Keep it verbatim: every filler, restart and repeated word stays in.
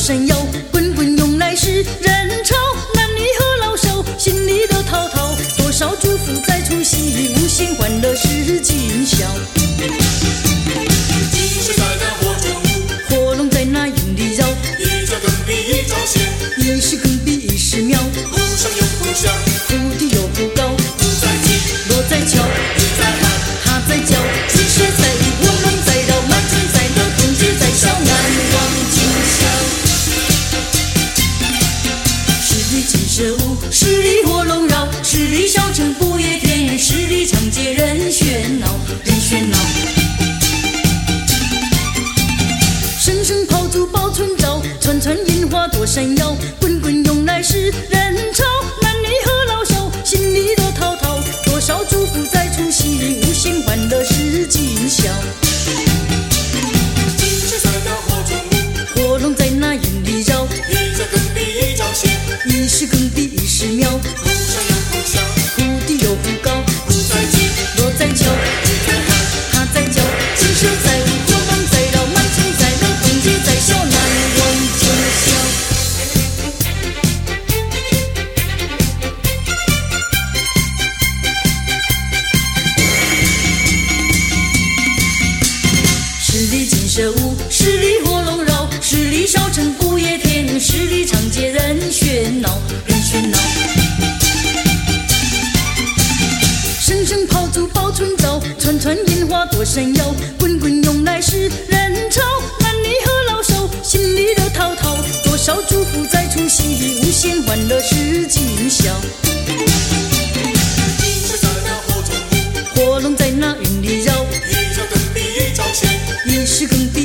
山摇，滚滚涌来是人潮，男女和老少心里都滔滔，多少祝福在除夕，无限欢乐是今宵。 金蛇在那火中舞， 火龙在那营里绕， 一招更比一招险， 一时更比一时妙， 鼓上有鼓响， 鼓低有鼓高， 鼓在击， 锣在敲， 你在喊， 他在叫，金蛇在舞，火龙在绕，满城在乐，春节在笑，难忘今宵。十里金蛇舞，十里火龙绕，十里小城不夜天，十里长街人喧闹，人喧闹。声声炮竹报春朝，串串银花躲山摇，滚滚涌来是人潮，男女和老少心里都滔滔，多少祝福在除夕，无限欢乐是今宵。 金蛇在那火中舞， 火龙在那营里绕， 一招更比一招险， 一时更比一时妙， 鼓上有鼓响， 鼓低有鼓高， 鼓在击， 锣在敲， 你在喊， 他在叫，金蛇在舞，火龙在绕，满城在乐，春节在笑，难忘今宵。十里金蛇舞，十里火龙绕，十里小城不夜天，十里长街人喧闹，人喧闹。声声炮竹报春朝，串串银花躲山摇，滚滚涌来是人潮，男女和老少心里都滔滔，多少祝福在除夕，无限欢乐是今宵。 金蛇在那火中舞， 火龙在那云里绕， 一招更比一招险， 一时更比